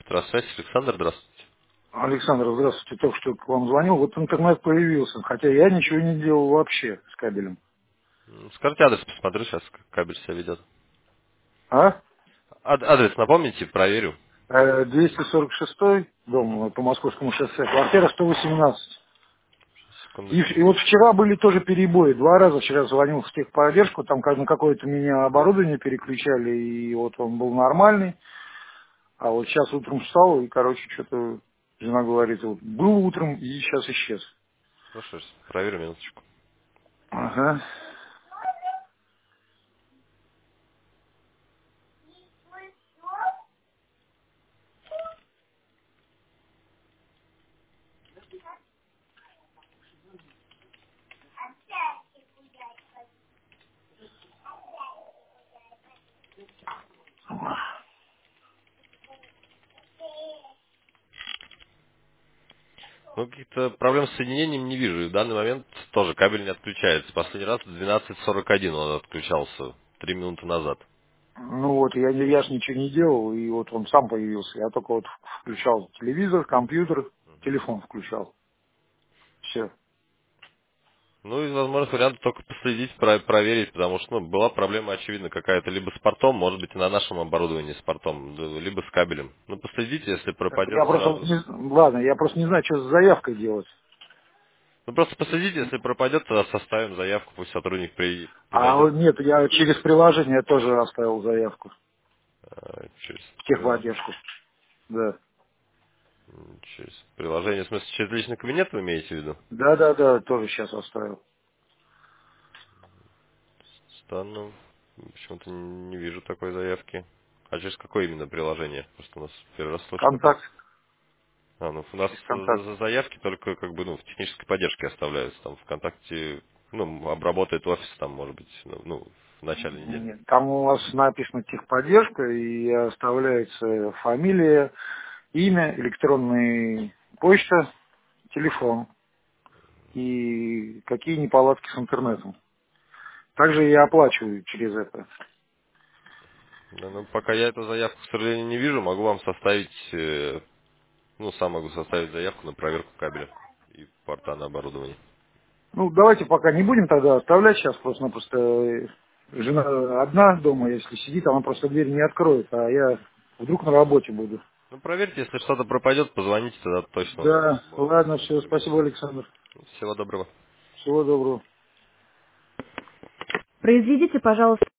Электросвязь, Александр, здравствуйте. Александр, здравствуйте. Только что к вам звонил. Вот интернет появился, хотя я ничего не делал вообще с кабелем. Скажите адрес, посмотрю сейчас, как кабель себя ведет. А? Адрес напомните, проверю. 246 Угу. дом по Московскому шоссе, квартира 118. Секундочку. И вот вчера были тоже перебои. Два раза вчера звонил в техподдержку, там на какое-то меня оборудование переключали, и вот он был нормальный. А вот сейчас утром встал, и, короче, что-то жена говорит, вот, был утром и сейчас исчез. Хорошо, сейчас проверю минуточку. Ага. Ну, каких-то проблем с соединением не вижу. И в данный момент тоже кабель не отключается. Последний раз в 12:41 он отключался 3 минуты назад. Ну вот, я ж ничего не делал, и вот он сам появился. Я только вот включал телевизор, компьютер, телефон включал. Все. Ну, из возможных вариантов только последить, проверить, потому что была проблема, очевидно, какая-то либо с портом, может быть, и на нашем оборудовании с портом, либо с кабелем. Ну, последите, если пропадет Я просто, сразу. ладно, я просто не знаю, что с заявкой делать. Ну, просто последите, если пропадет, тогда составим заявку, пусть сотрудник А подойдет вот нет, я через приложение тоже оставил заявку через в приложение. техподдержку. Да. Через приложение, в смысле, через личный кабинет вы имеете в виду? Да, тоже сейчас оставил. Странно, почему-то не вижу такой заявки. А через какое именно приложение? Просто у нас первый раз слышу такое. Контакт, Ну, у нас через контакт. заявки только как бы, в технической поддержке оставляются. Там ВКонтакте, обработает офис там, может быть, в начале недели. Нет, там у вас написано техподдержка, и оставляется фамилия, имя, электронная почта, телефон. И какие неполадки с интернетом. Также я оплачиваю через это. Да, ну, пока я эту заявку, к сожалению, не вижу, могу вам составить, сам могу составить заявку на проверку кабеля и порта на оборудование. Ну, давайте пока не будем тогда оставлять сейчас, просто-напросто жена одна дома, если сидит, она просто дверь не откроет, а я вдруг на работе буду. Ну, проверьте, если что-то пропадет, позвоните, тогда точно Да, можем ладно, позвонить все, в другие спасибо, службы. Александр. Всего доброго. Всего доброго. Произведите, пожалуйста,